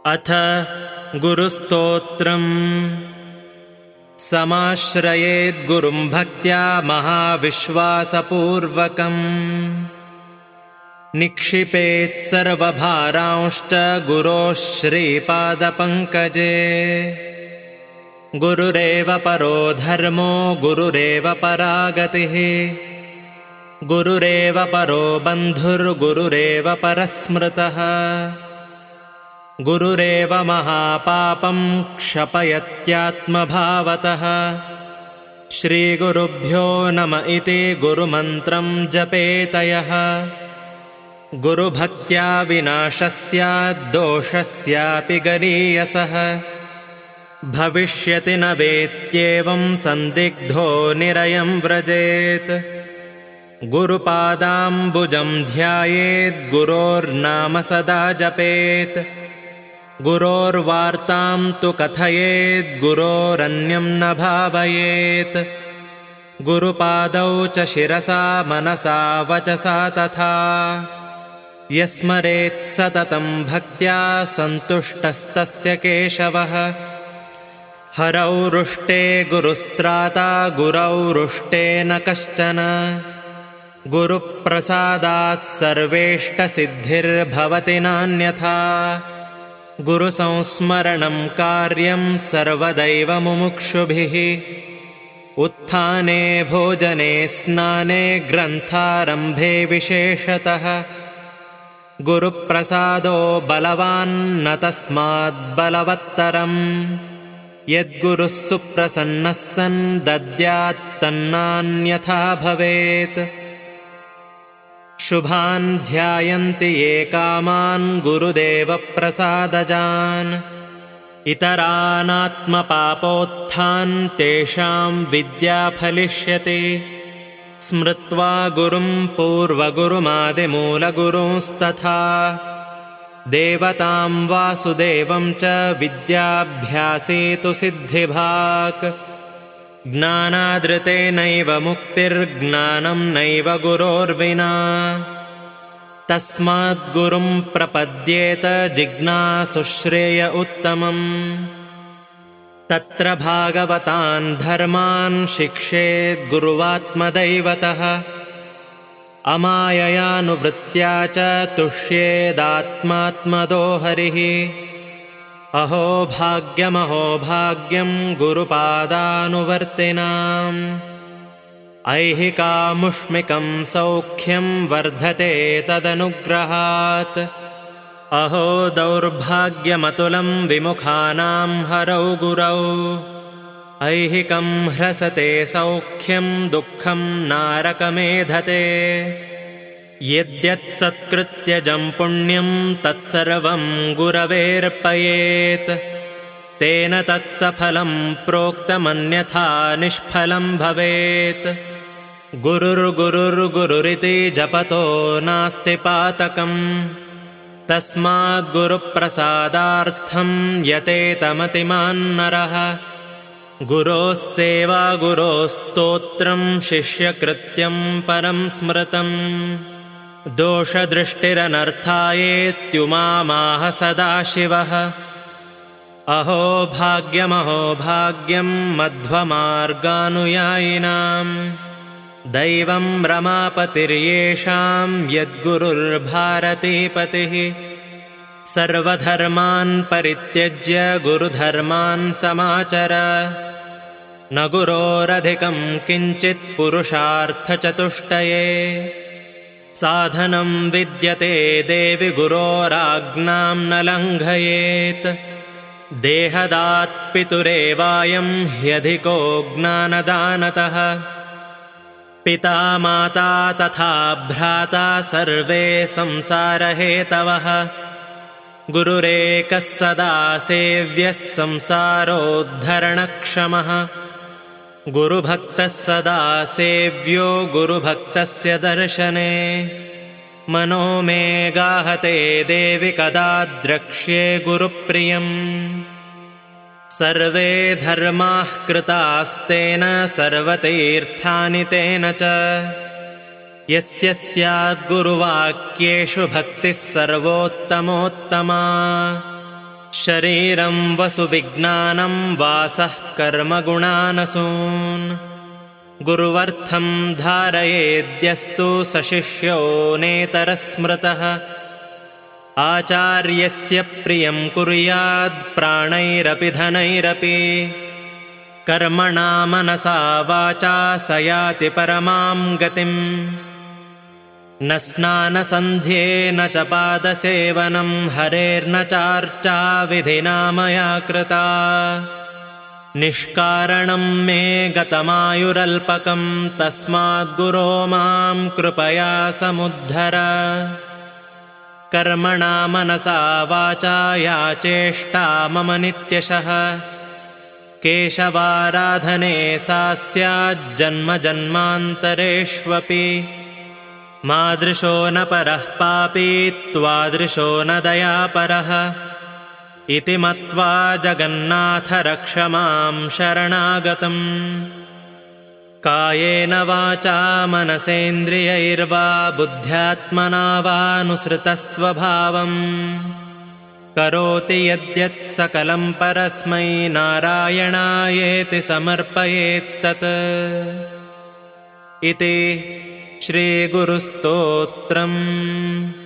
अथ गुरुस्तोत्रम्। समाश्रयेद्गुरुं भक्त्या महाविश्वासपूर्वकम्। निक्षिपेत् सर्वभारांश्च गुरोः श्रीपादपङ्कजे। गुरुरेव परो धर्मो गुरुरेव परा गतिः। गुरुरेव परो बन्धुर्गुरुरेव परस्मृतः। गुरुरेव महापापं क्षपयत्यात्मभावतः। श्रीगुरुभ्यो नम इति गुरुमन्त्रं जपेतयः। गुरुभक्त्या विनाशस्याद्दोषस्यापि गरीयसः। भविष्यति न वेत्येवं सन्दिग्धो निरयं व्रजेत्। गुरुपादाम्बुजं ध्यायेद्गुरोर्नाम सदा जपेत्। गुरोर्वार्तां तु कथयेद्गुरोरन्यं न भावयेत्। गुरुपादौ च शिरसा मनसा वचसा तथा। यस्मरेत् सततं भक्त्या सन्तुष्टस्तस्य केशवः। हरौ रुष्टे गुरुस्त्राता गुरौ रुष्टे न कश्चन। गुरुप्रसादात् सर्वेष्टसिद्धिर्भवति नान्यथा। गुरुसंस्मरणं कार्यं सर्वदैव मुमुक्षुभिः। उत्थाने भोजने स्नाने ग्रन्थारम्भे विशेषतः। गुरुप्रसादो बलवान्न तस्माद् बलवत्तरम्। यद्गुरुः सुप्रसन्नः सन् दद्यात् तन्नान्यथा भवेत्। शुभान् ध्यायन्ति ये कामान् गुरुदेवप्रसादजान्। इतरानात्मपापोत्थान् तेषां विद्या फलिष्यति। स्मृत्वा गुरुं पूर्वगुरुमादिमूलगुरुंस्तथा। देवतां वासुदेवं च विद्याभ्यासेतु सिद्धिभाक्। ज्ञानादृतेनैव मुक्तिर्ज्ञानं नैव गुरोर्विना। तस्माद्गुरुं प्रपद्येत जिज्ञासुश्रेय उत्तमम्। तत्र भागवतान् धर्मान् शिक्षेद्गुरुवात्मदैवतः। अमाययानुवृत्त्या च तुष्येदात्मात्मदो हरिः। अहो भाग्यं गुरुपादानुवर्तिनाम्। ऐहिकामुष्मिकं सौख्यं वर्धते तदनुग्रहात्। अहो दौर्भाग्यमतुलं विमुखानां हरौ गुरौ। ऐहिकं ह्रसते सौख्यं दुःखं नारकमेधते। यद्यत्सत्कृत्यजं पुण्यं तत्सर्वं गुरवेर्पयेत्। तेन तत्सफलं प्रोक्तमन्यथा निष्फलं भवेत्। गुरुर्गुरुर्गुरुरिति जपतो नास्ति पातकम्। तस्माद्गुरुप्रसादार्थं यतेतमतिमान्नरः। गुरोः सेवा गुरोस्तोत्रं शिष्यकृत्यं परं स्मृतम्। दोषदृष्टिरनर्थायेत्युमामाह सदाशिवः। अहो भाग्यं मध्वमार्गानुयायिनाम्। दैवं रमापतिर्येषां यद्गुरुर्भारतीपतिः। सर्वधर्मान् परित्यज्य गुरुधर्मान् समाचर। न गुरोरधिकं किञ्चित् पुरुषार्थचतुष्टये। साधनं विद्यते देवि गुरोराज्ञां न लङ्घयेत्। देहदात् पितुरेवायं ह्यधिको ज्ञानदानतः। पिता माता तथा भ्राता सर्वे संसारहेतवः। गुरुरेकः सदा सेव्यः संसारोद्धरणक्षमः। गुरुभक्तः सदा सेव्यो गुरुभक्तस्य दर्शने। मनो मे गाहते देवि कदा द्रक्ष्ये गुरुप्रियम्। सर्वे धर्माः कृतास्तेन सर्वतीर्थानि तेन च। यस्य स्याद्गुरुवाक्येषु भक्तिः सर्वोत्तमोत्तमा। शरीरं वसुविज्ञानं वासः कर्मगुणानसून् गुरुवर्थं धारयेद्यस्तु स शिष्यो नेतरस्मृतः आचार्यस्य प्रियं कुर्याद् प्राणैरपि धनैरपि कर्मणा मनसा वाचा स याति परमां गतिम् न स्नानसन्ध्येन च पादसेवनं हरेर्न चार्चा विधिना मया कृता निष्कारणं मे गतमायुरल्पकं तस्माद्गुरो मां कृपया समुद्धर कर्मणा मनसा वाचा या चेष्टा मम नित्यशः केशवाराधने सा स्याज्जन्मजन्मान्तरेष्वपि मादृशो न परः पापी त्वादृशो न दयापरः इति मत्वा जगन्नाथ रक्ष मां शरणागतम् कायेन वाचा मनसेन्द्रियैर्वा बुद्ध्यात्मना वानुसृतस्वभावम् करोति यद्यत् सकलं परस्मै नारायणायेति समर्पयेत्तत् इति श्रीगुरुस्तोत्रम्।